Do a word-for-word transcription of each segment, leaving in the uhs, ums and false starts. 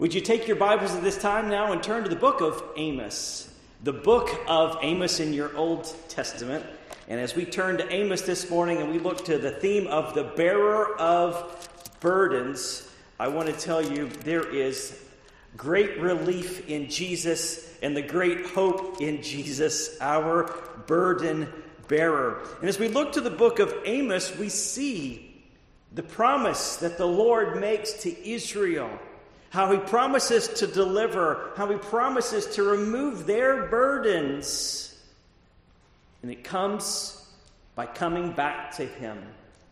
Would you take your Bibles at this time now and turn to the book of Amos? The book of Amos in your Old Testament. And as we turn to Amos this morning and we look to the theme of the bearer of burdens, I want to tell you there is great relief in Jesus and the great hope in Jesus, our burden bearer. And as we look to the book of Amos, we see the promise that the Lord makes to Israel. How he promises to deliver, how he promises to remove their burdens. And it comes by coming back to him.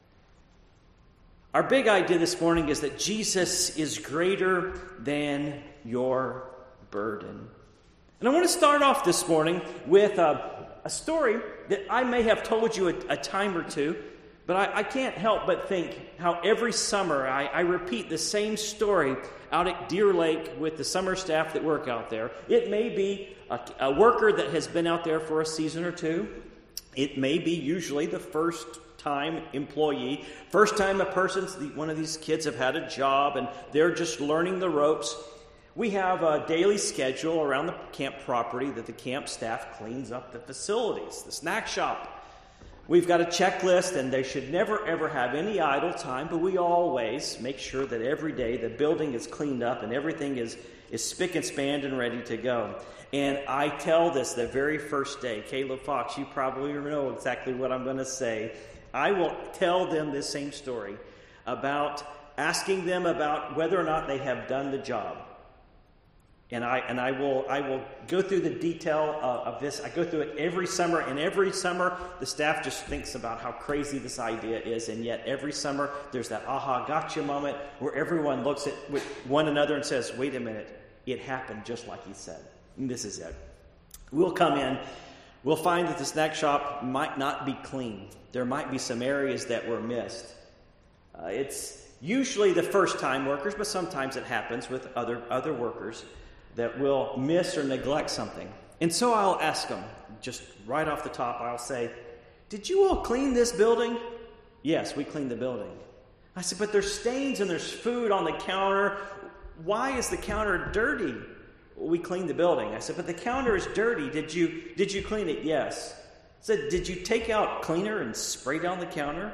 Our big idea this morning is that Jesus is greater than your burden. And I want to start off this morning with a, a story that I may have told you a, a time or two, but I, I can't help but think how every summer I, I repeat the same story out at Deer Lake with the summer staff that work out there. It may be a, a worker that has been out there for a season or two. It may be usually the first time employee, first time a person's, one of these kids have had a job and they're just learning the ropes. We have a daily schedule around the camp property that the camp staff cleans up the facilities, the snack shop. We've got a checklist, and they should never, ever have any idle time, but we always make sure that every day the building is cleaned up and everything is, is spick and span and ready to go. And I tell this the very first day. Caleb Fox, you probably know exactly what I'm going to say. I will tell them this same story about asking them about whether or not they have done the job. And I and I will I will go through the detail uh, of this. I go through it every summer, and every summer the staff just thinks about how crazy this idea is, and yet every summer there's that aha gotcha moment where everyone looks at one another and says, wait a minute, it happened just like he said. And this is it. We'll come in, we'll find that the snack shop might not be clean. There might be some areas that were missed. Uh, it's usually the first-time workers, but sometimes it happens with other other workers that will miss or neglect something. And so I'll ask them, just right off the top, I'll say, did you all clean this building? Yes, we cleaned the building. I said, but there's stains and there's food on the counter. Why is the counter dirty? Well, we cleaned the building. I said, but the counter is dirty. Did you did you clean it? Yes. I said, did you take out cleaner and spray down the counter?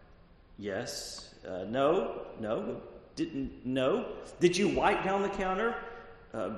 Yes. Uh, no. No. Didn't. No. Did you wipe down the counter? Uh,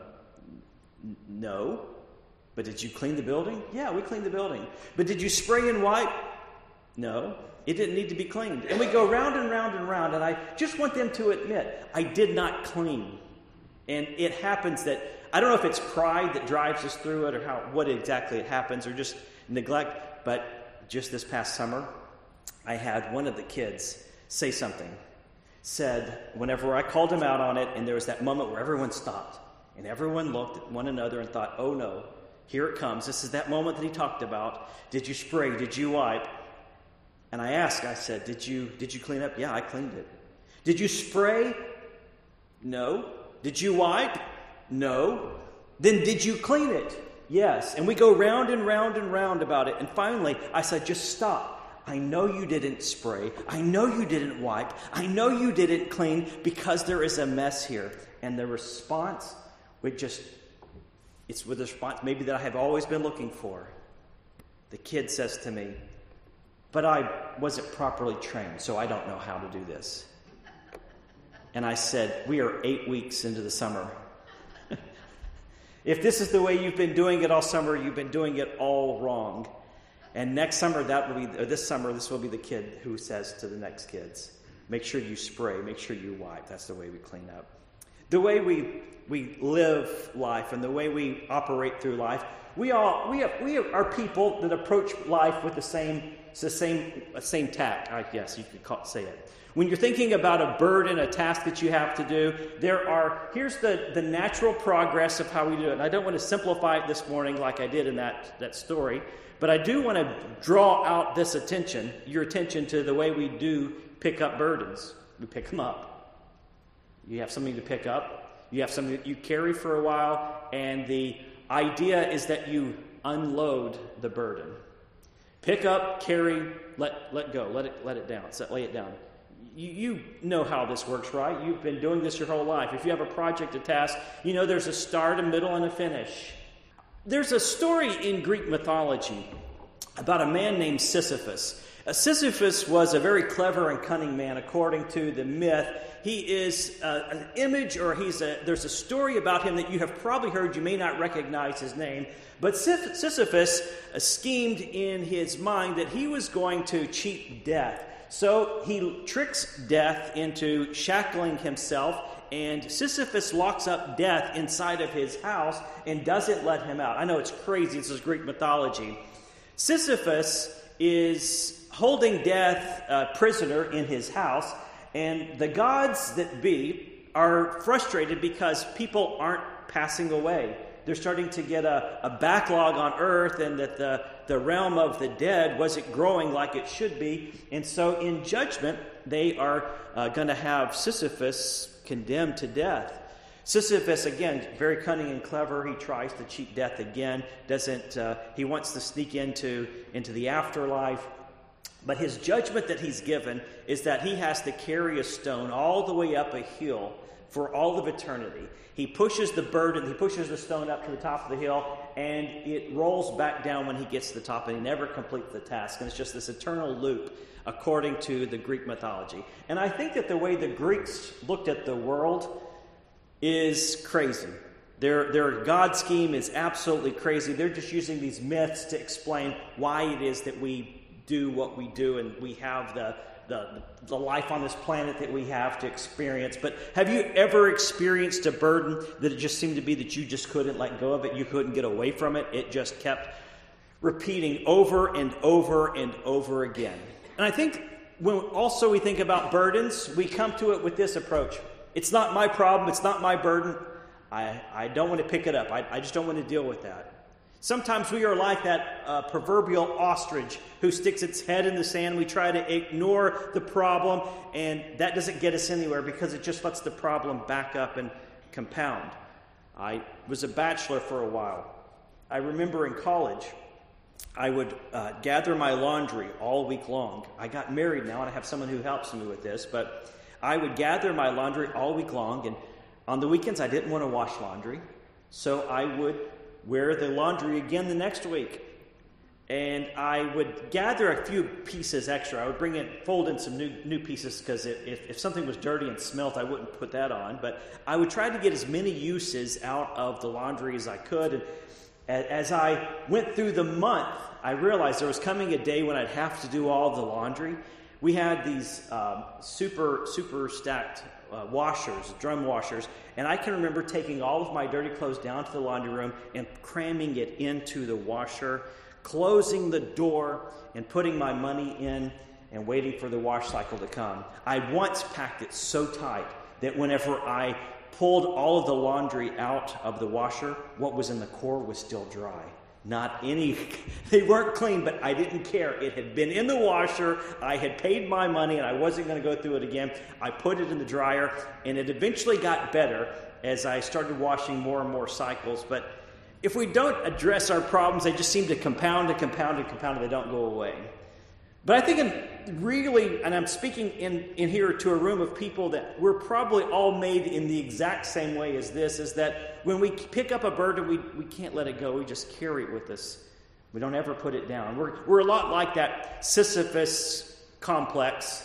no. But did you clean the building? Yeah, we cleaned the building. But did you spray and wipe? No. It didn't need to be cleaned. And we go round and round and round, and I just want them to admit, I did not clean. And it happens that, I don't know if it's pride that drives us through it or how what exactly it happens or just neglect, but just this past summer, I had one of the kids say something. Said, whenever I called him out on it, and there was that moment where everyone stopped. And everyone looked at one another and thought, oh no, here it comes. This is that moment that he talked about. Did you spray? Did you wipe? And I asked, I said, did you did you clean up? Yeah, I cleaned it. Did you spray? No. Did you wipe? No. Then did you clean it? Yes. And we go round and round and round about it. And finally, I said, just stop. I know you didn't spray. I know you didn't wipe. I know you didn't clean because there is a mess here. And the response would just, it's with the response maybe that I have always been looking for. The kid says to me, but I wasn't properly trained, so I don't know how to do this. And I said, we are eight weeks into the summer. If this is the way you've been doing it all summer, you've been doing it all wrong. And next summer, that will be, or this summer, this will be the kid who says to the next kids, make sure you spray, make sure you wipe. That's the way we clean up. The way we we live life and the way we operate through life, we all we have, we are people that approach life with the same the same same tact. I guess you could call, say it. When you're thinking about a burden, a task that you have to do, there are here's the, the natural progress of how we do it. And I don't want to simplify it this morning like I did in that, that story, but I do want to draw out this attention, your attention to the way we do pick up burdens. We pick them up. You have something to pick up. You have something that you carry for a while, and the idea is that you unload the burden. Pick up, carry, let let go, let it let it down, set, lay it down. You, you know how this works, right? You've been doing this your whole life. If you have a project, a task, you know there's a start, a middle, and a finish. There's a story in Greek mythology about a man named Sisyphus. Uh, Sisyphus was a very clever and cunning man, according to the myth. He is uh, an image, or he's a, there's a story about him that you have probably heard. You may not recognize his name. But Sisyphus uh, schemed in his mind that he was going to cheat death. So he tricks death into shackling himself, and Sisyphus locks up death inside of his house and doesn't let him out. I know it's crazy. This is Greek mythology. Sisyphus is holding death uh, prisoner in his house, and the gods that be are frustrated because people aren't passing away. They're starting to get a, a backlog on earth, and that the, the realm of the dead wasn't growing like it should be. And so in judgment, they are uh, going to have Sisyphus condemned to death. Sisyphus, again, very cunning and clever. He tries to cheat death again. Doesn't uh, he wants to sneak into, into the afterlife. But his judgment that he's given is that he has to carry a stone all the way up a hill for all of eternity. He pushes the burden, he pushes the stone up to the top of the hill, and it rolls back down when he gets to the top, and he never completes the task. And it's just this eternal loop, according to the Greek mythology. And I think that the way the Greeks looked at the world is crazy. Their, their God scheme is absolutely crazy. They're just using these myths to explain why it is that we do what we do, and we have the The, the life on this planet that we have to experience. But have you ever experienced a burden that it just seemed to be that you just couldn't let go of it? You couldn't get away from it. It just kept repeating over and over and over again. And I think when also we think about burdens, we come to it with this approach. It's not my problem. It's not my burden. I, I don't want to pick it up. I, I just don't want to deal with that. Sometimes we are like that uh, proverbial ostrich who sticks its head in the sand. We try to ignore the problem, and that doesn't get us anywhere because it just lets the problem back up and compound. I was a bachelor for a while. I remember in college, I would uh, gather my laundry all week long. I got married now, and I have someone who helps me with this, but I would gather my laundry all week long, and on the weekends I didn't want to wash laundry, so I would wear the laundry again the next week. And I would gather a few pieces extra. I would bring in, fold in some new new pieces, because if, if something was dirty and smelt, I wouldn't put that on. But I would try to get as many uses out of the laundry as I could. And as I went through the month, I realized there was coming a day when I'd have to do all the laundry. We had these um, super, super stacked Uh, washers, drum washers, and I can remember taking all of my dirty clothes down to the laundry room and cramming it into the washer, closing the door and putting my money in and waiting for the wash cycle to come. I once packed it so tight that whenever I pulled all of the laundry out of the washer, what was in the core was still dry. Not any, they weren't clean, but I didn't care. It had been in the washer. I had paid my money, and I wasn't going to go through it again. I put it in the dryer, and it eventually got better as I started washing more and more cycles. But if we don't address our problems, they just seem to compound and compound and compound, and they don't go away. But I think in really, and I'm speaking in, in here to a room of people that we're probably all made in the exact same way as this, is that when we pick up a burden, we, we can't let it go. We just carry it with us. We don't ever put it down. We're, we're a lot like that Sisyphus complex,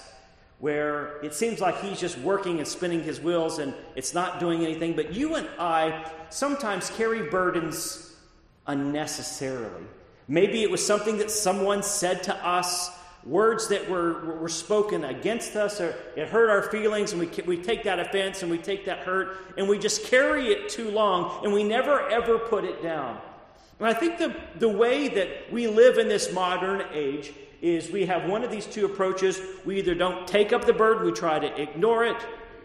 where it seems like he's just working and spinning his wheels and it's not doing anything. But you and I sometimes carry burdens unnecessarily. Maybe it was something that someone said to us, words that were, were spoken against us, or it hurt our feelings, and we we take that offense and we take that hurt, and we just carry it too long, and we never ever put it down. And I think the, the way that we live in this modern age is we have one of these two approaches. We either don't take up the burden, we try to ignore it,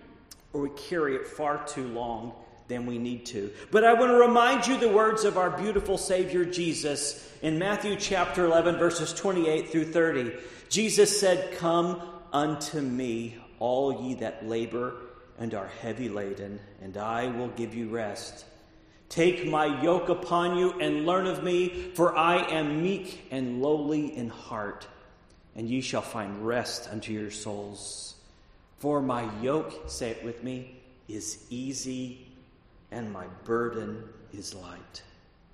or we carry it far too long than we need to. But I want to remind you the words of our beautiful Savior Jesus in Matthew chapter eleven, verses twenty-eight through thirty. Jesus said, "Come unto me, all ye that labor and are heavy laden, and I will give you rest. Take my yoke upon you and learn of me, for I am meek and lowly in heart, and ye shall find rest unto your souls. For my yoke, say it with me, is easy and my burden is light.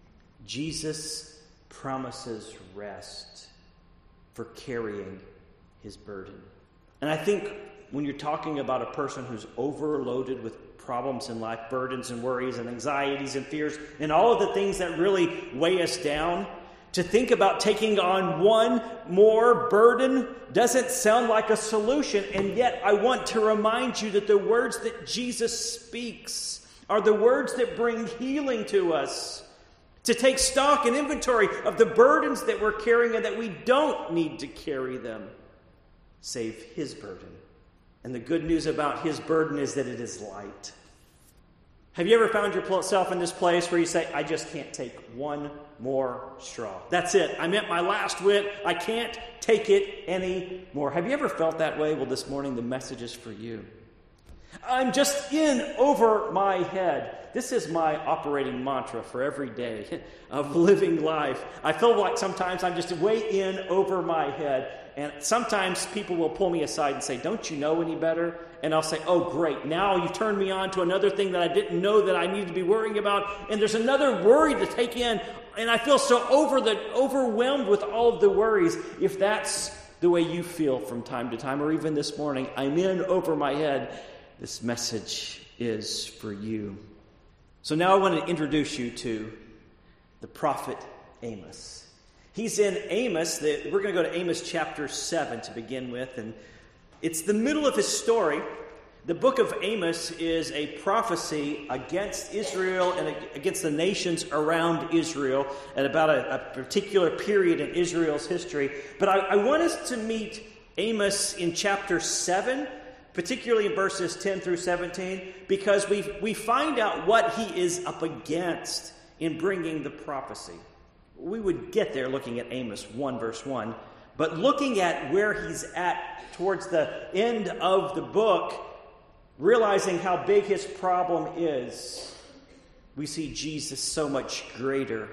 Jesus promises rest for carrying his burden. And I think when you're talking about a person who's overloaded with problems in life, burdens and worries and anxieties and fears and all of the things that really weigh us down, to think about taking on one more burden doesn't sound like a solution. And yet I want to remind you that the words that Jesus speaks are the words that bring healing to us. To take stock and inventory of the burdens that we're carrying and that we don't need to carry them, save his burden. And the good news about his burden is that it is light. Have you ever found yourself in this place where you say, I just can't take one more straw? That's it. I'm at my last wit. I can't take it anymore. Have you ever felt that way? Well, this morning the message is for you. I'm just in over my head. This is my operating mantra for every day of living life. I feel like sometimes I'm just way in over my head. And sometimes people will pull me aside and say, don't you know any better? And I'll say, oh, great. Now you've turned me on to another thing that I didn't know that I needed to be worrying about. And there's another worry to take in. And I feel so over the, overwhelmed with all of the worries. If that's the way you feel from time to time, or even this morning, I'm in over my head, this message is for you. So now I want to introduce you to the prophet Amos. He's in Amos. The, we're going to go to Amos chapter seven to begin with. And it's the middle of his story. The book of Amos is a prophecy against Israel and against the nations around Israel at about a, a particular period in Israel's history. But I, I want us to meet Amos in chapter seven, particularly in verses ten through seventeen, because we we find out what he is up against in bringing the prophecy. We would get there looking at Amos one, verse one. But looking at where he's at towards the end of the book, realizing how big his problem is, we see Jesus so much greater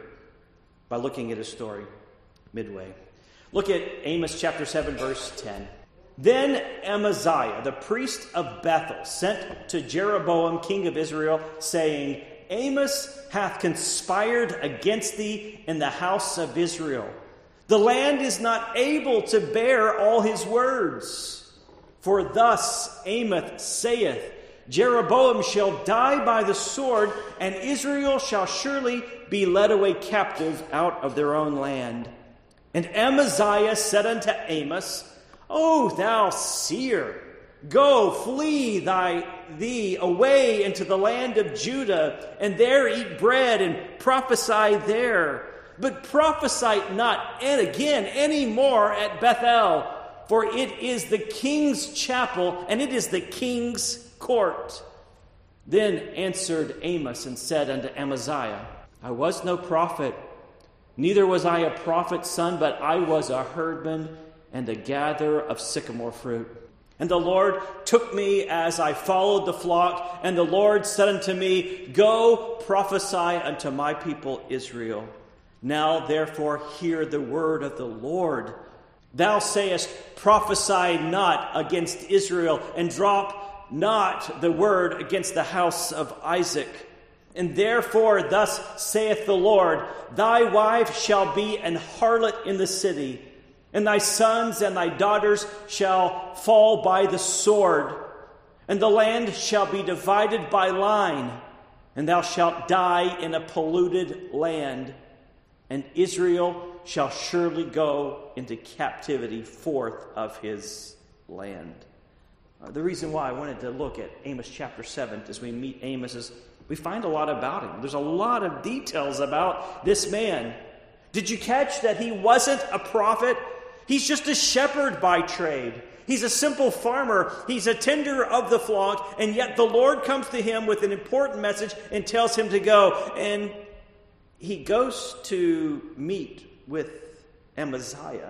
by looking at his story midway. Look at Amos chapter seven, verse ten. Then Amaziah, the priest of Bethel, sent to Jeroboam, king of Israel, saying, Amos hath conspired against thee in the house of Israel. The land is not able to bear all his words. For thus Amos saith, Jeroboam shall die by the sword, and Israel shall surely be led away captive out of their own land. And Amaziah said unto Amos, O thou seer, go, flee thy thee away into the land of Judah, and there eat bread and prophesy there. But prophesy not, and again, any more at Bethel, for it is the king's chapel, and it is the king's court. Then answered Amos and said unto Amaziah, I was no prophet, neither was I a prophet's son, but I was a herdman and a gatherer of sycamore fruit. And the Lord took me as I followed the flock, and the Lord said unto me, Go, prophesy unto my people Israel. Now therefore hear the word of the Lord. Thou sayest, Prophesy not against Israel, and drop not the word against the house of Isaac. And therefore thus saith the Lord, Thy wife shall be an harlot in the city, and thy sons and thy daughters shall fall by the sword, and the land shall be divided by line, and thou shalt die in a polluted land, and Israel shall surely go into captivity forth of his land. Uh, the reason why I wanted to look at Amos chapter seven as we meet Amos is we find a lot about him. There's a lot of details about this man. Did you catch that he wasn't a prophet? He's just a shepherd by trade. He's a simple farmer. He's a tender of the flock. And yet the Lord comes to him with an important message and tells him to go. And he goes to meet with Amaziah,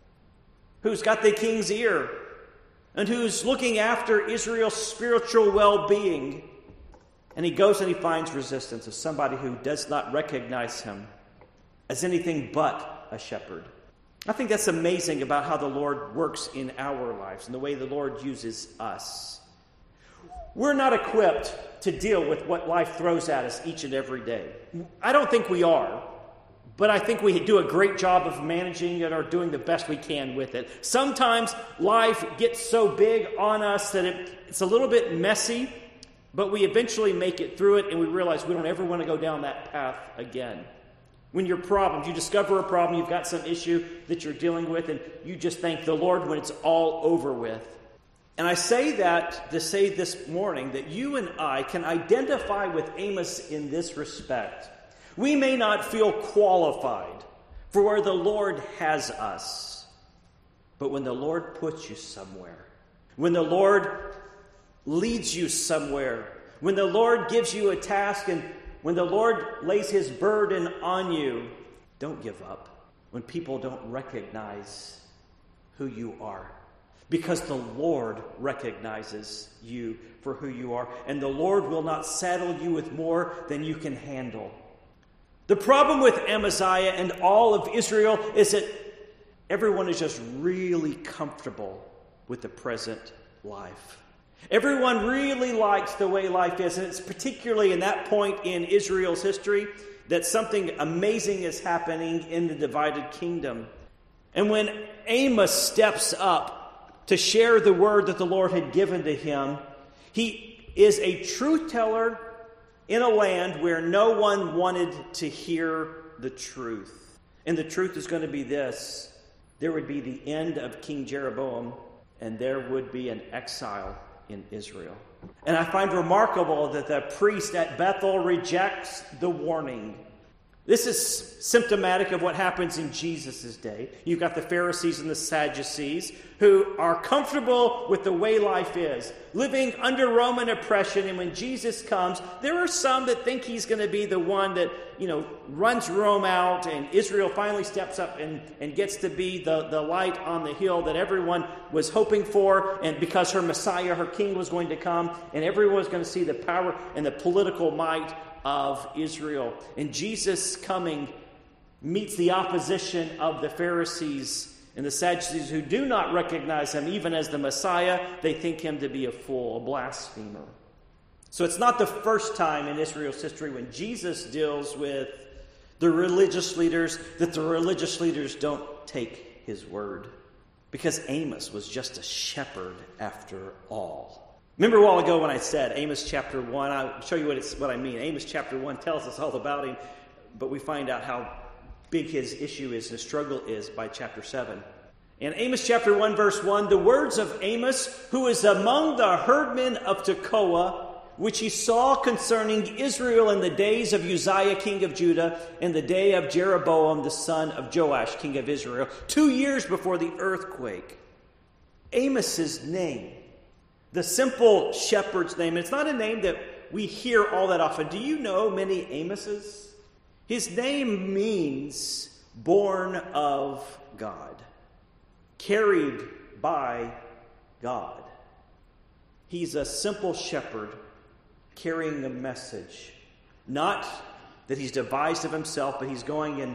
who's got the king's ear and who's looking after Israel's spiritual well-being. And he goes and he finds resistance of somebody who does not recognize him as anything but a shepherd. I think that's amazing about how the Lord works in our lives and the way the Lord uses us. We're not equipped to deal with what life throws at us each and every day. I don't think we are, but I think we do a great job of managing it or doing the best we can with it. Sometimes life gets so big on us that it, it's a little bit messy, but we eventually make it through it and we realize we don't ever want to go down that path again. When your problems, you discover a problem, you've got some issue that you're dealing with, and you just thank the Lord when it's all over with. And I say that to say this morning that you and I can identify with Amos in this respect. We may not feel qualified for where the Lord has us, but when the Lord puts you somewhere, when the Lord leads you somewhere, when the Lord gives you a task and when the Lord lays his burden on you, don't give up when people don't recognize who you are. Because the Lord recognizes you for who you are. And the Lord will not saddle you with more than you can handle. The problem with Amaziah and all of Israel is that everyone is just really comfortable with the present life. Everyone really likes the way life is, and it's particularly in that point in Israel's history that something amazing is happening in the divided kingdom. And when Amos steps up to share the word that the Lord had given to him, he is a truth teller in a land where no one wanted to hear the truth. And the truth is going to be this: there would be the end of King Jeroboam, and there would be an exile in Israel. And I find remarkable that the priest at Bethel rejects the warning. This is symptomatic of what happens in Jesus' day. You've got the Pharisees and the Sadducees who are comfortable with the way life is, living under Roman oppression. And when Jesus comes, there are some that think he's going to be the one that, you know, runs Rome out, and Israel finally steps up and, and gets to be the, the light on the hill that everyone was hoping for, and because her Messiah, her king, was going to come, and everyone was going to see the power and the political might of Israel. And Jesus coming meets the opposition of the Pharisees and the Sadducees, who do not recognize him even as the Messiah. They think him to be a fool, a blasphemer. So it's not the first time in Israel's history when Jesus deals with the religious leaders that the religious leaders don't take his word. Because Amos was just a shepherd after all. Remember a while ago when I said Amos chapter one, I'll show you what, it's, what I mean. Amos chapter one tells us all about him, but we find out how big his issue is, his struggle is, by chapter seven. In Amos chapter one, verse one, the words of Amos, who is among the herdmen of Tekoa, which he saw concerning Israel in the days of Uzziah, king of Judah, and the day of Jeroboam, the son of Joash, king of Israel, two years before the earthquake. Amos's name, the simple shepherd's name, and it's not a name that we hear all that often. Do you know many Amoses? His name means born of God, carried by God. He's a simple shepherd carrying a message. Not that he's devised of himself, but he's going in,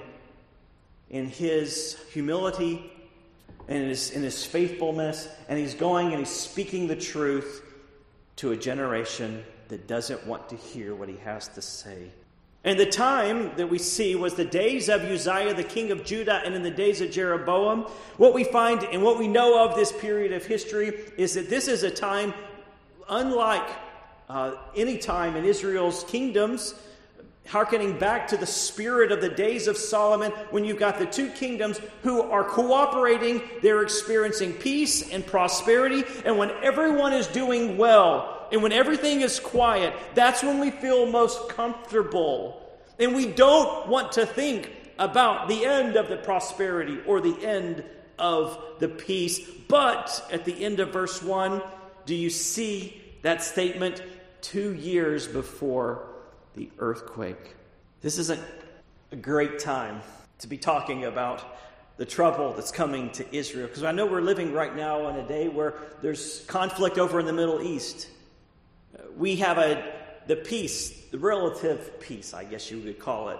in his humility and in his, in his faithfulness, and he's going and he's speaking the truth to a generation that doesn't want to hear what he has to say. And the time that we see was the days of Uzziah, the king of Judah, and in the days of Jeroboam. What we find and what we know of this period of history is that this is a time unlike uh, any time in Israel's kingdoms, hearkening back to the spirit of the days of Solomon, when you've got the two kingdoms who are cooperating, they're experiencing peace and prosperity, and when everyone is doing well, and when everything is quiet, that's when we feel most comfortable. And we don't want to think about the end of the prosperity or the end of the peace. But at the end of verse one, do you see that statement? Two years before the earthquake. This isn't a great time to be talking about the trouble that's coming to Israel, because I know we're living right now in a day where there's conflict over in the Middle East. We have a the peace, the relative peace, I guess you would call it,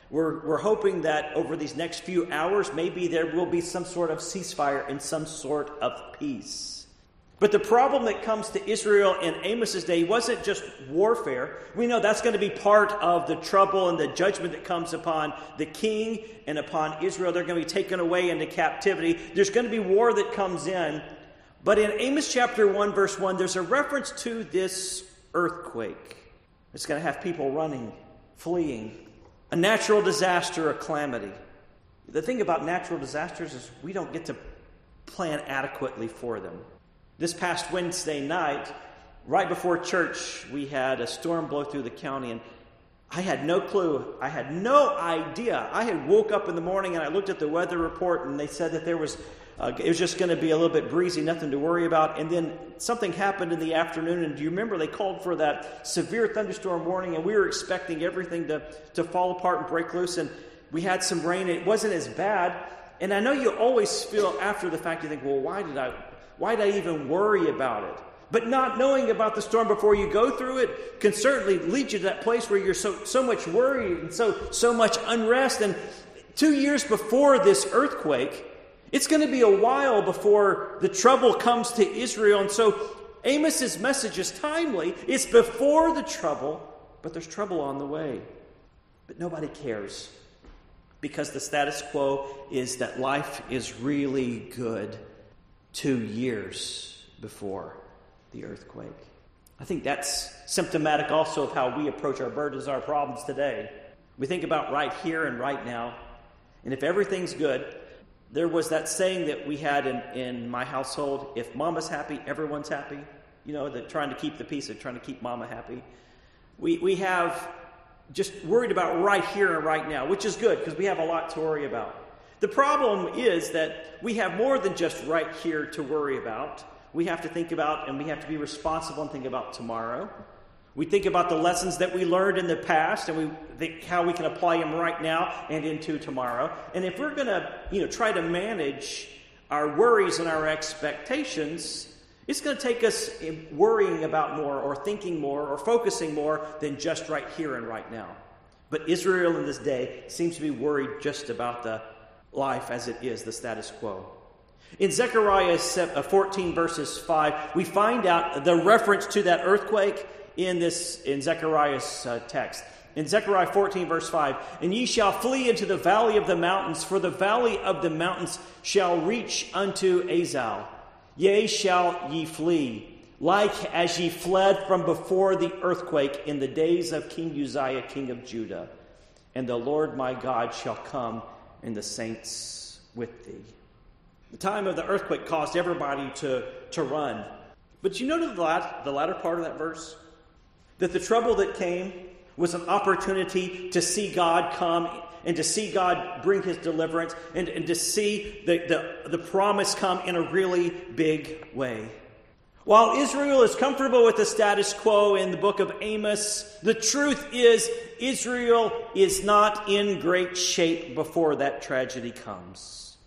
We're, we're hoping that over these next few hours, maybe there will be some sort of ceasefire and some sort of peace. But the problem that comes to Israel in Amos's day wasn't just warfare. We know that's going to be part of the trouble and the judgment that comes upon the king and upon Israel. They're going to be taken away into captivity. There's going to be war that comes in. But in Amos chapter one, verse one, there's a reference to this earthquake. It's going to have people running, fleeing. A natural disaster, a calamity. The thing about natural disasters is we don't get to plan adequately for them. This past Wednesday night, right before church, we had a storm blow through the county, and I had no clue. I had no idea. I had woke up in the morning, and I looked at the weather report, and they said that there was, uh, it was just going to be a little bit breezy, nothing to worry about. And then something happened in the afternoon, and do you remember they called for that severe thunderstorm warning, and we were expecting everything to, to fall apart and break loose, and we had some rain. It wasn't as bad. And I know you always feel after the fact, you think, well, why did I... Why did I even worry about it? But not knowing about the storm before you go through it can certainly lead you to that place where you're so so much worried and so so much unrest. And two years before this earthquake, it's going to be a while before the trouble comes to Israel. And so Amos's message is timely. It's before the trouble, but there's trouble on the way. But nobody cares because the status quo is that life is really good. Two years before the earthquake. I think that's symptomatic also of how we approach our burdens, our problems today. We think about right here and right now. And if everything's good, there was that saying that we had in, in my household, if mama's happy, everyone's happy. You know, that trying to keep the peace, of trying to keep mama happy. We, we have just worried about right here and right now, which is good because we have a lot to worry about. The problem is that we have more than just right here to worry about. We have to think about and we have to be responsible and think about tomorrow. We think about the lessons that we learned in the past and we think how we can apply them right now and into tomorrow. And if we're going to, you know, try to manage our worries and our expectations, it's going to take us worrying about more or thinking more or focusing more than just right here and right now. But Israel in this day seems to be worried just about the life as it is, the status quo. In Zechariah fourteen verses five, we find out the reference to that earthquake in this in Zechariah's uh, text. In Zechariah fourteen verse five, and ye shall flee into the valley of the mountains, for the valley of the mountains shall reach unto Azal. Yea, shall ye flee, like as ye fled from before the earthquake in the days of King Uzziah, king of Judah. And the Lord my God shall come, and the saints with thee. The time of the earthquake caused everybody to, to run. But you notice the latter, the latter part of that verse? That the trouble that came was an opportunity to see God come and to see God bring his deliverance and, and to see the, the, the promise come in a really big way. While Israel is comfortable with the status quo in the book of Amos, the truth is Israel is not in great shape before that tragedy comes.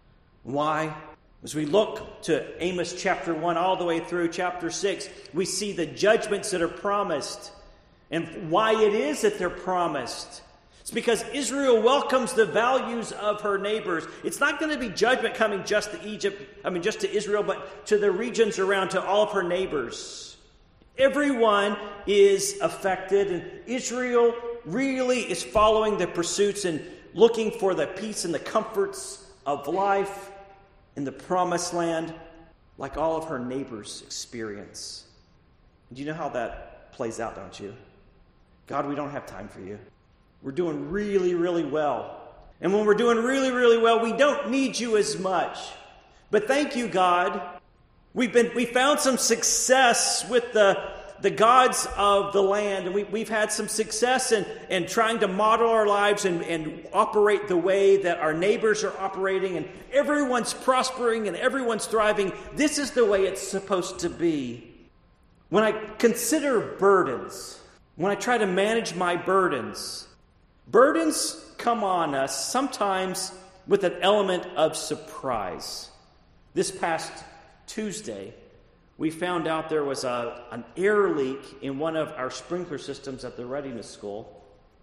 Why? As we look to Amos chapter one all the way through chapter six, we see the judgments that are promised and why it is that they're promised. It's because Israel welcomes the values of her neighbors. It's not going to be judgment coming just to Egypt, I mean just to Israel, but to the regions around, to all of her neighbors. Everyone is affected, and Israel really is following the pursuits and looking for the peace and the comforts of life in the promised land, like all of her neighbors experience. Do you know how that plays out, don't you? God, we don't have time for you. We're doing really, really well. And when we're doing really, really well, we don't need you as much. But thank you, God. We've been we found some success with the, the gods of the land. And we, we've had some success in, in trying to model our lives and, and operate the way that our neighbors are operating. And everyone's prospering and everyone's thriving. This is the way it's supposed to be. When I consider burdens, when I try to manage my burdens, burdens come on us sometimes with an element of surprise. This past Tuesday, we found out there was a, an air leak in one of our sprinkler systems at the Readiness School.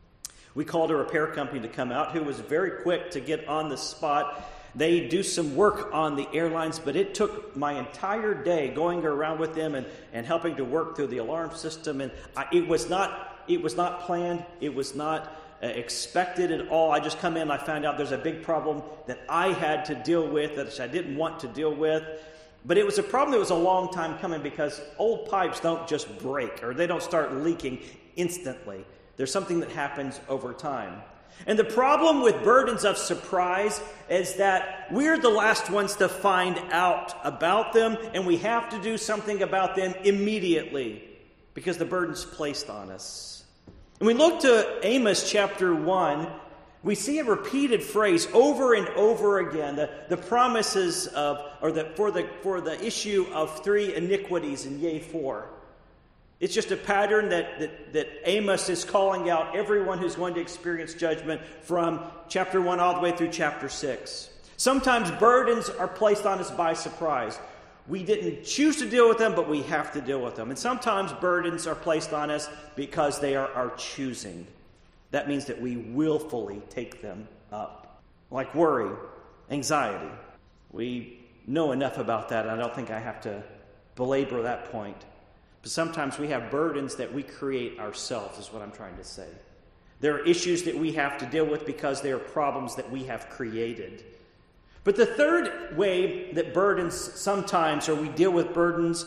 We called a repair company to come out who was very quick to get on the spot. They do some work on the airlines, but it took my entire day going around with them and, and helping to work through the alarm system. And I, it was not it was not planned. It was not uh, expected at all. I just come in and I found out there's a big problem that I had to deal with, that I didn't want to deal with. But it was a problem that was a long time coming, because old pipes don't just break, or they don't start leaking instantly. There's something that happens over time. And the problem with burdens of surprise is that we're the last ones to find out about them, and we have to do something about them immediately because the burden's placed on us. When we look to Amos chapter one, we see a repeated phrase over and over again, the, the promises of, or the, for the for the issue of three iniquities and yea, four. It's just a pattern that, that, that Amos is calling out everyone who's going to experience judgment from chapter one all the way through chapter six. Sometimes burdens are placed on us by surprise. We didn't choose to deal with them, but we have to deal with them. And sometimes burdens are placed on us because they are our choosing. That means that we willfully take them up. Like worry, anxiety. We know enough about that. I don't think I have to belabor that point. But sometimes we have burdens that we create ourselves, is what I'm trying to say. There are issues that we have to deal with because they are problems that we have created. But the third way that burdens sometimes, or we deal with burdens,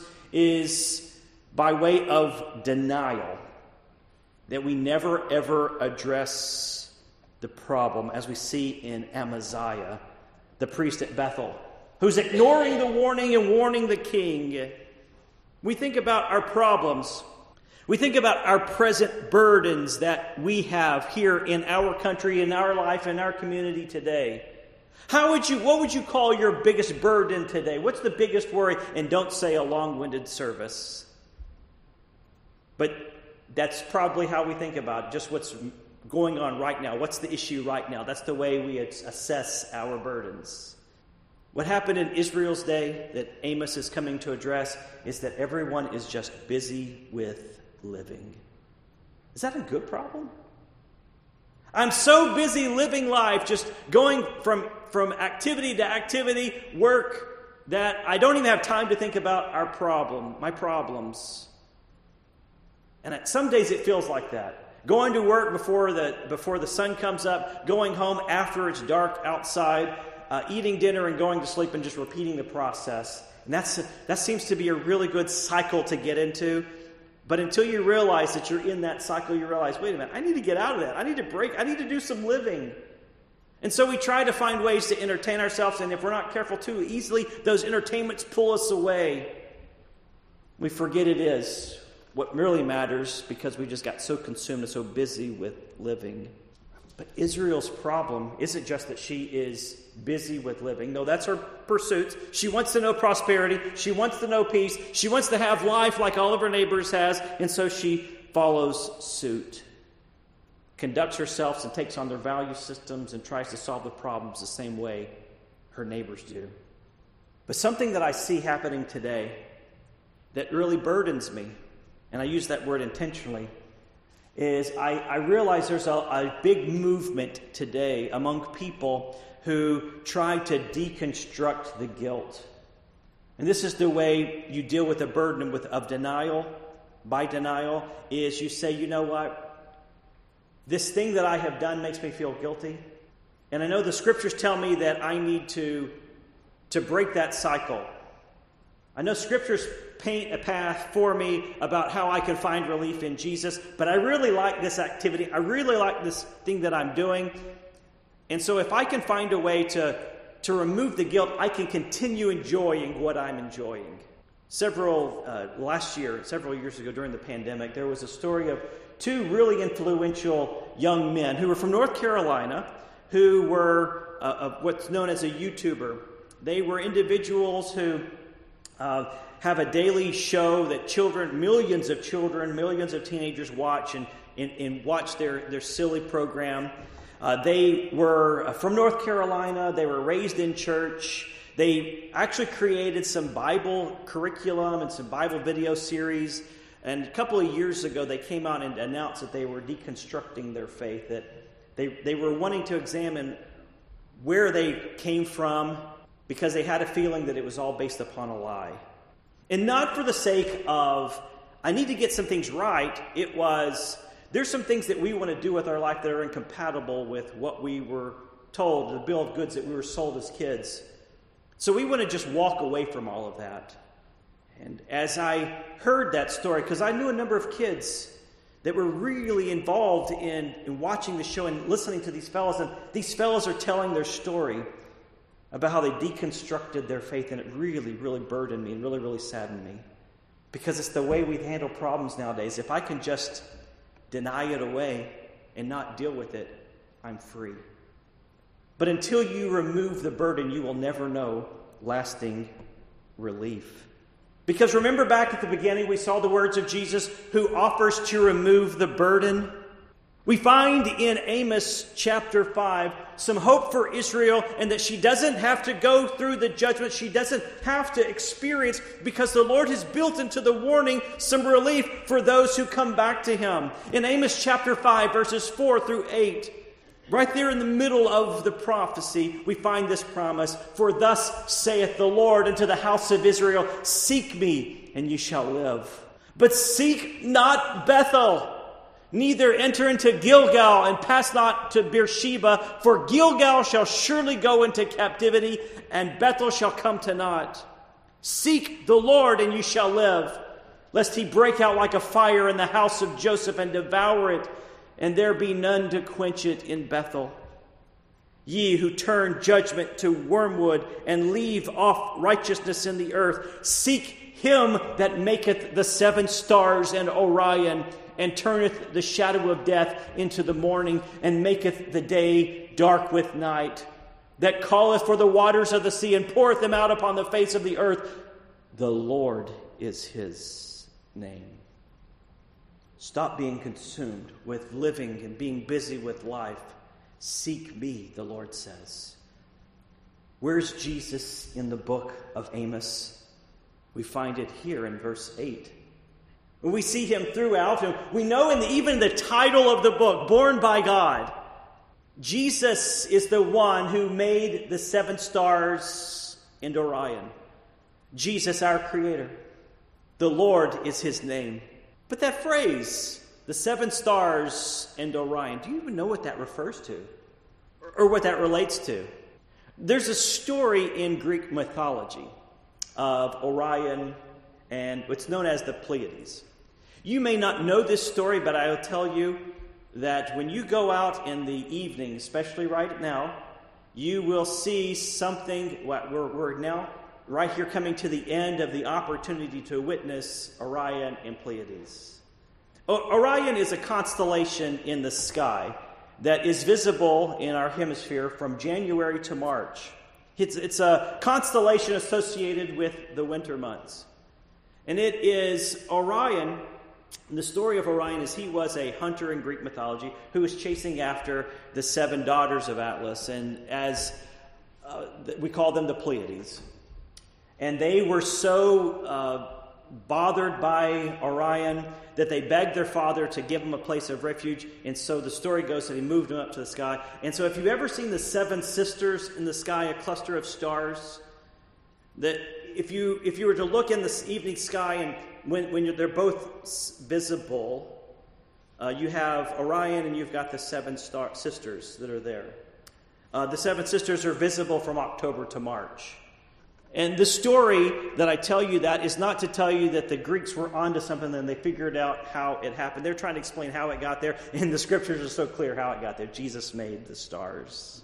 is by way of denial. That we never ever address the problem, as we see in Amaziah, the priest at Bethel, who's ignoring the warning and warning the king. We think about our problems. We think about our present burdens that we have here in our country, in our life, in our community today. How would you, what would you call your biggest burden today? What's the biggest worry? And don't say a long-winded service. But that's probably how we think about it, just what's going on right now. What's the issue right now? That's the way we assess our burdens. What happened in Israel's day that Amos is coming to address is that everyone is just busy with living. Is that a good problem? I'm so busy living life, just going from, from activity to activity, work, that I don't even have time to think about our problem, my problems. And some days it feels like that. Going to work before the, before the sun comes up, going home after it's dark outside, Uh, eating dinner and going to sleep and just repeating the process. And that's that seems to be a really good cycle to get into. But until you realize that you're in that cycle, you realize, wait a minute, I need to get out of that. I need to break. I need to do some living. And so we try to find ways to entertain ourselves. And if we're not careful too easily, those entertainments pull us away. We forget it is what really matters because we just got so consumed and so busy with living. But Israel's problem isn't just that she is busy with living. No, that's her pursuit. She wants to know prosperity. She wants to know peace. She wants to have life like all of her neighbors has. And so she follows suit. Conducts herself and takes on their value systems and tries to solve the problems the same way her neighbors do. But something that I see happening today that really burdens me, and I use that word intentionally, is I, I realize there's a, a big movement today among people who try to deconstruct the guilt. And this is the way you deal with the burden with, of denial, by denial, is you say, you know what? This thing that I have done makes me feel guilty. And I know the scriptures tell me that I need to, to break that cycle. I know scriptures paint a path for me about how I can find relief in Jesus, but I really like this activity. I really like this thing that I'm doing. And so if I can find a way to, to remove the guilt, I can continue enjoying what I'm enjoying. Several, uh, last year, several years ago during the pandemic, there was a story of two really influential young men who were from North Carolina, who were uh, uh, what's known as a YouTuber. They were individuals who uh, have a daily show that children, millions of children, millions of teenagers watch and, and, and watch their, their silly program. Uh, they were from North Carolina. They were raised in church. They actually created some Bible curriculum and some Bible video series And a couple of years ago, they came out and announced that they were deconstructing their faith, that they, they were wanting to examine where they came from because they had a feeling that it was all based upon a lie. And not for the sake of, I need to get some things right. It was, there's some things that we want to do with our life that are incompatible with what we were told, the bill of goods that we were sold as kids. So we want to just walk away from all of that. And as I heard that story, because I knew a number of kids that were really involved in, in watching the show and listening to these fellows, and these fellows are telling their story about how they deconstructed their faith, and it really, really burdened me and really, really saddened me. Because it's the way we handle problems nowadays. If I can just deny it away and not deal with it, I'm free. But until you remove the burden, you will never know lasting relief. Because remember back at the beginning, we saw the words of Jesus who offers to remove the burden. We find in Amos chapter five some hope for Israel, and that she doesn't have to go through the judgment. She doesn't have to experience, because the Lord has built into the warning some relief for those who come back to Him. In Amos chapter five, verses four through eight, right there in the middle of the prophecy, we find this promise. For thus saith the Lord unto the house of Israel, seek me, and ye shall live. But seek not Bethel, neither enter into Gilgal, and pass not to Beersheba. For Gilgal shall surely go into captivity, and Bethel shall come to naught. Seek the Lord, and ye shall live, lest he break out like a fire in the house of Joseph, and devour it, and there be none to quench it in Bethel. Ye who turn judgment to wormwood, and leave off righteousness in the earth, seek him that maketh the seven stars and Orion, and turneth the shadow of death into the morning, and maketh the day dark with night, that calleth for the waters of the sea, and poureth them out upon the face of the earth. The Lord is his name. Stop being consumed with living and being busy with life. Seek me, the Lord says. Where's Jesus in the book of Amos? We find it here in verse eight. We see him throughout, and we know in the, even the title of the book, Born by God, Jesus is the one who made the seven stars and Orion. Jesus, our Creator. The Lord is his name. But that phrase, the seven stars and Orion, do you even know what that refers to? Or, or what that relates to? There's a story in Greek mythology of Orion and what's known as the Pleiades. You may not know this story, but I'll tell you that when you go out in the evening, especially right now, you will see something. We're, we're now right here coming to the end of the opportunity to witness Orion and Pleiades. O- Orion is a constellation in the sky that is visible in our hemisphere from January to March. It's, it's a constellation associated with the winter months. And it is Orion. And the story of Orion is he was a hunter in Greek mythology who was chasing after the seven daughters of Atlas, and as uh, we call them the Pleiades. And they were so uh, bothered by Orion that they begged their father to give them a place of refuge, and so the story goes that he moved them up to the sky. And so if you've ever seen the seven sisters in the sky, a cluster of stars, that if you if you were to look in the evening sky and when, when you're, they're both visible, uh, you have Orion and you've got the seven star sisters that are there. Uh, the seven sisters are visible from October to March. And the story that I tell you that is not to tell you that the Greeks were onto something and they figured out how it happened. They're trying to explain how it got there, and the scriptures are so clear how it got there. Jesus made the stars.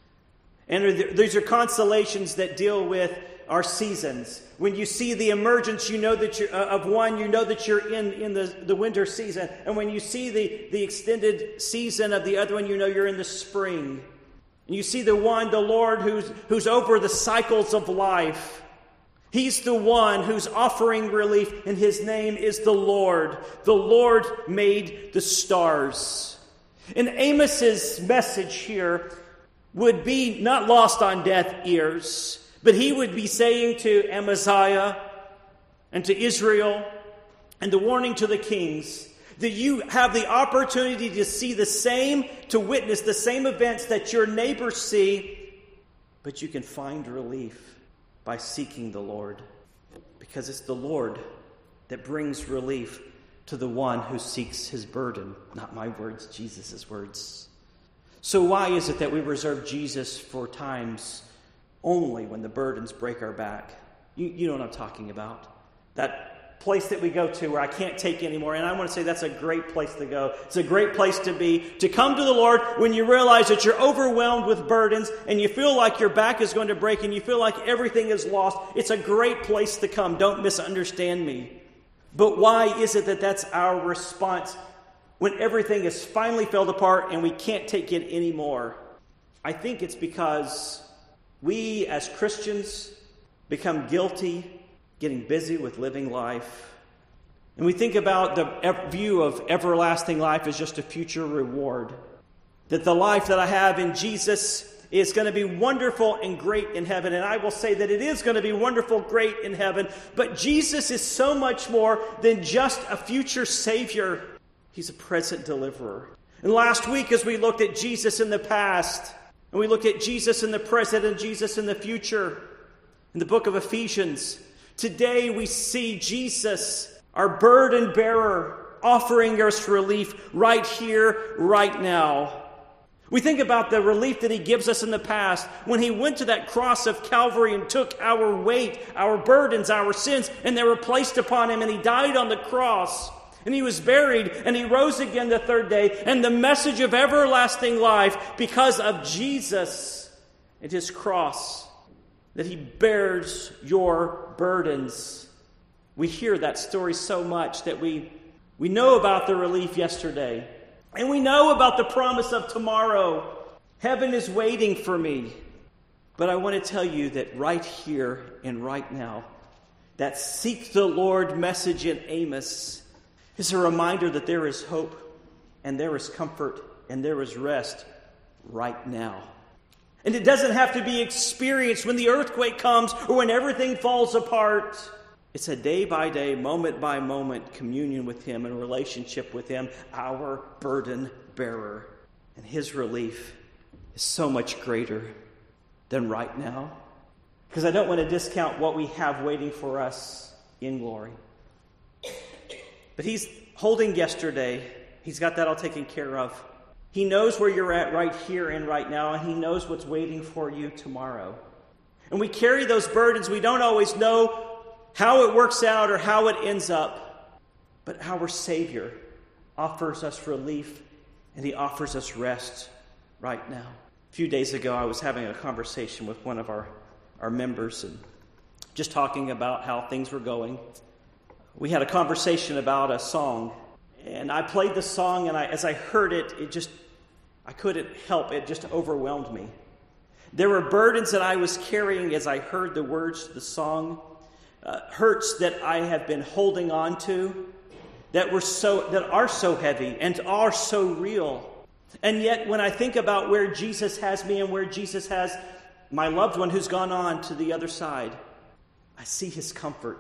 And these are constellations that deal with our seasons. When you see the emergence, you know that you're, uh, of one, you know that you're in, in the, the winter season. And when you see the, the extended season of the other one, you know you're in the spring. And you see the one, the Lord, who's, who's over the cycles of life. He's the one who's offering relief, and his name is the Lord. The Lord made the stars. And Amos's message here would be not lost on deaf ears, but he would be saying to Amaziah and to Israel and the warning to the kings, that you have the opportunity to see the same, to witness the same events that your neighbors see, but you can find relief by seeking the Lord, because it's the Lord that brings relief to the one who seeks his burden. Not my words, Jesus' words. So why is it that we reserve Jesus for times only when the burdens break our back? You, you know what I'm talking about. That place that we go to where I can't take anymore. And I want to say that's a great place to go. It's a great place to be, to come to the Lord when you realize that you're overwhelmed with burdens and you feel like your back is going to break and you feel like everything is lost. It's a great place to come. Don't misunderstand me. But why is it that that's our response when everything has finally fell apart and we can't take it anymore? I think it's because we as Christians become guilty getting busy with living life. And we think about the view of everlasting life as just a future reward. That the life that I have in Jesus is going to be wonderful and great in heaven. And I will say that it is going to be wonderful, great in heaven. But Jesus is so much more than just a future Savior. He's a present deliverer. And last week as we looked at Jesus in the past, and we looked at Jesus in the present and Jesus in the future, in the book of Ephesians, today we see Jesus, our burden bearer, offering us relief right here, right now. We think about the relief that he gives us in the past when he went to that cross of Calvary and took our weight, our burdens, our sins, and they were placed upon him, and he died on the cross. And he was buried, and he rose again the third day. And the message of everlasting life, because of Jesus and his cross, that he bears your burdens. We hear that story so much that we, we know about the relief yesterday. And we know about the promise of tomorrow. Heaven is waiting for me. But I want to tell you that right here and right now, that seek the Lord message in Amos is a reminder that there is hope and there is comfort and there is rest right now. And it doesn't have to be experienced when the earthquake comes or when everything falls apart. It's a day-by-day, moment-by-moment communion with him and relationship with him, our burden bearer. And his relief is so much greater than right now. Because I don't want to discount what we have waiting for us in glory. But he's holding yesterday. He's got that all taken care of. He knows where you're at right here and right now, and he knows what's waiting for you tomorrow. And we carry those burdens. We don't always know how it works out or how it ends up. But our Savior offers us relief, and he offers us rest right now. A few days ago, I was having a conversation with one of our, our members and just talking about how things were going. We had a conversation about a song, and I played the song, and I, as I heard it, it just, I couldn't help. It just overwhelmed me. There were burdens that I was carrying as I heard the words to the song, uh, hurts that I have been holding on to, that were so that are so heavy and are so real. And yet, when I think about where Jesus has me and where Jesus has my loved one who's gone on to the other side, I see his comfort.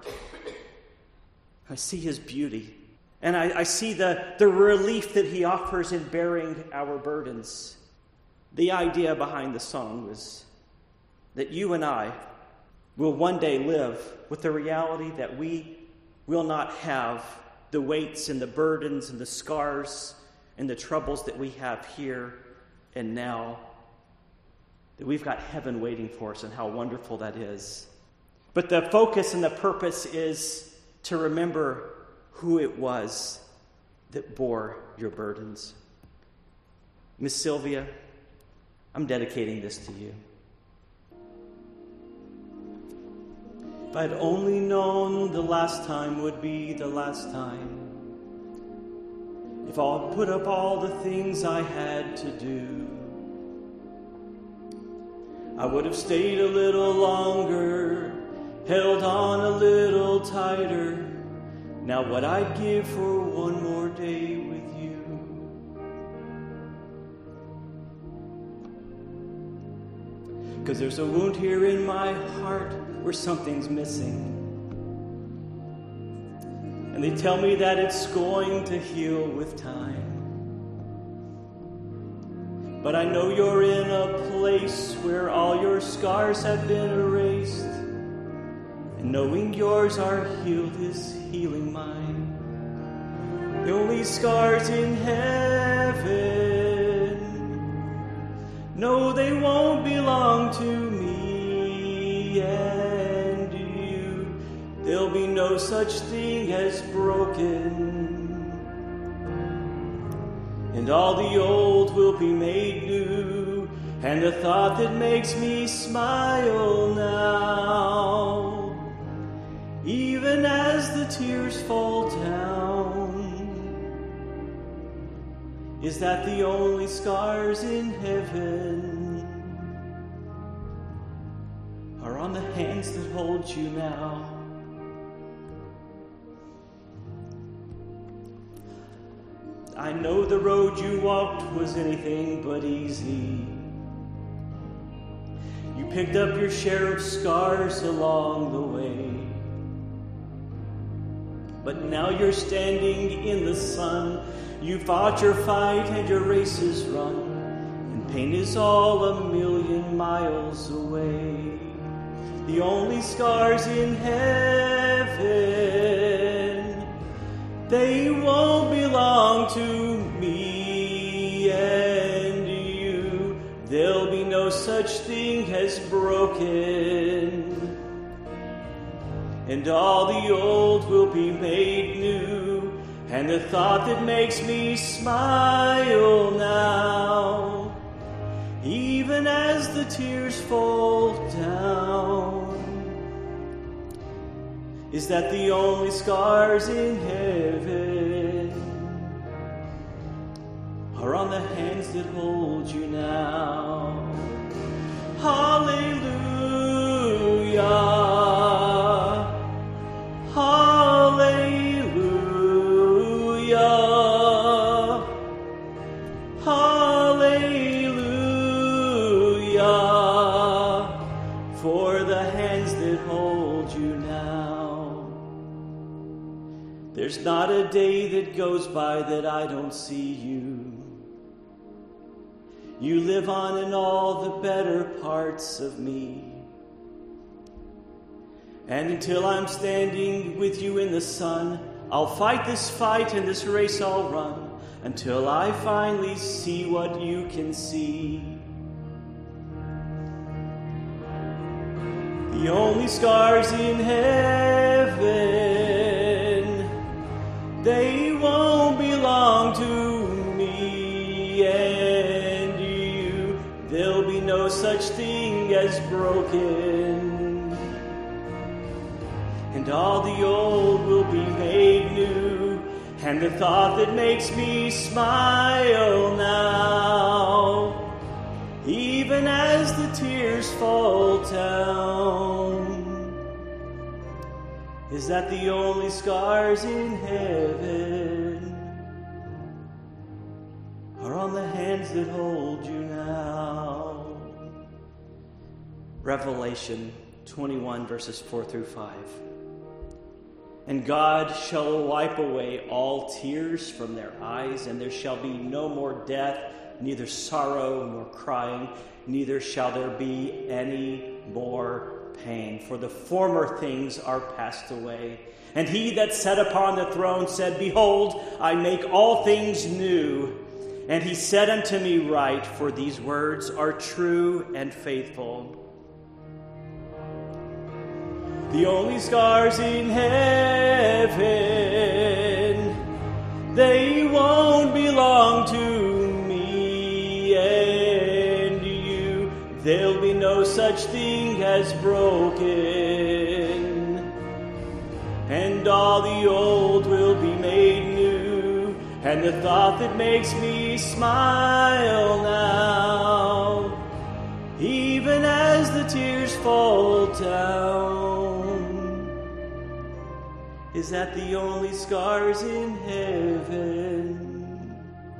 I see his beauty. And I, I see the, the relief that he offers in bearing our burdens. The idea behind the song was that you and I will one day live with the reality that we will not have the weights and the burdens and the scars and the troubles that we have here and now. That we've got heaven waiting for us, and how wonderful that is. But the focus and the purpose is to remember who it was that bore your burdens. Miss Sylvia, I'm dedicating this to you. If I'd only known the last time would be the last time, if I'd put up all the things I had to do, I would have stayed a little longer, held on a little tighter. Now what I'd give for one more day with you. Because there's a wound here in my heart where something's missing. And And they tell me that it's going to heal with time. But I know you're in a place where all your scars have been erased. And knowing yours are healed is healing mine. The only scars in heaven, no, they won't belong to me and you. There'll be no such thing as broken, and all the old will be made new. And the thought that makes me smile now, even as the tears fall down, is that the only scars in heaven are on the hands that hold you now. I know the road you walked was anything but easy. You picked up your share of scars along the way. But now you're standing in the sun. You fought your fight and your race is run, and pain is all a million miles away. The only scars in heaven, they won't belong to me and you. There'll be no such thing as broken, and all the old will be made new. And the thought that makes me smile now, even as the tears fall down, is that the only scars in heaven are on the hands that hold you now. Hallelujah. There's not a day that goes by that I don't see you. You live on in all the better parts of me. And until I'm standing with you in the sun, I'll fight this fight and this race I'll run, until I finally see what you can see. The only scars in heaven, they won't belong to me and you. There'll be no such thing as broken, and all the old will be made new. And the thought that makes me smile now, even as the tears fall down, is that the only scars in heaven are on the hands that hold you now. Revelation twenty-one, verses four through five. And God shall wipe away all tears from their eyes, and there shall be no more death, neither sorrow nor crying, neither shall there be any more pain, for the former things are passed away. And he that sat upon the throne said, Behold, I make all things new. And he said unto me, Write, for these words are true and faithful. The only scars in heaven, they won't belong to me and you. There'll be no such thing as broken, and all the old will be made new. And the thought that makes me smile now, even as the tears fall down, is that the only scars in heaven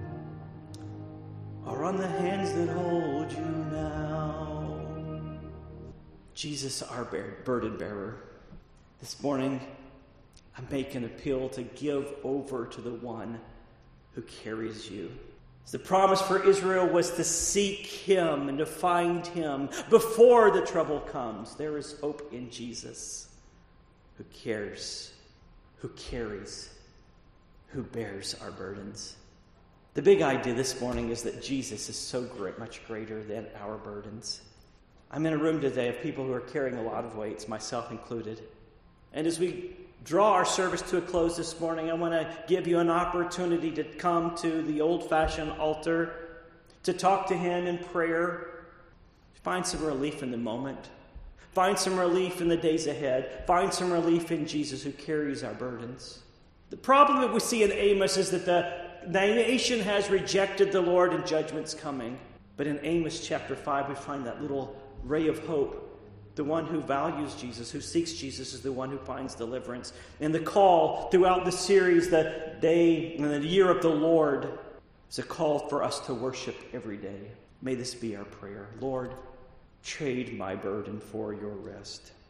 are on the hands that hold you now. Jesus, our burden bearer, this morning I make an appeal to give over to the one who carries you. The promise for Israel was to seek him and to find him before the trouble comes. There is hope in Jesus, who cares, who carries, who bears our burdens. The big idea this morning is that Jesus is so great, much greater than our burdens. I'm in a room today of people who are carrying a lot of weights, myself included. And as we draw our service to a close this morning, I want to give you an opportunity to come to the old-fashioned altar, to talk to him in prayer, find some relief in the moment, find some relief in the days ahead, find some relief in Jesus who carries our burdens. The problem that we see in Amos is that the, the nation has rejected the Lord and judgment's coming. But in Amos chapter five, we find that little ray of hope. The one who values Jesus, who seeks Jesus, is the one who finds deliverance. And the call throughout the series, the day and the year of the Lord, is a call for us to worship every day. May this be our prayer. Lord, trade my burden for your rest.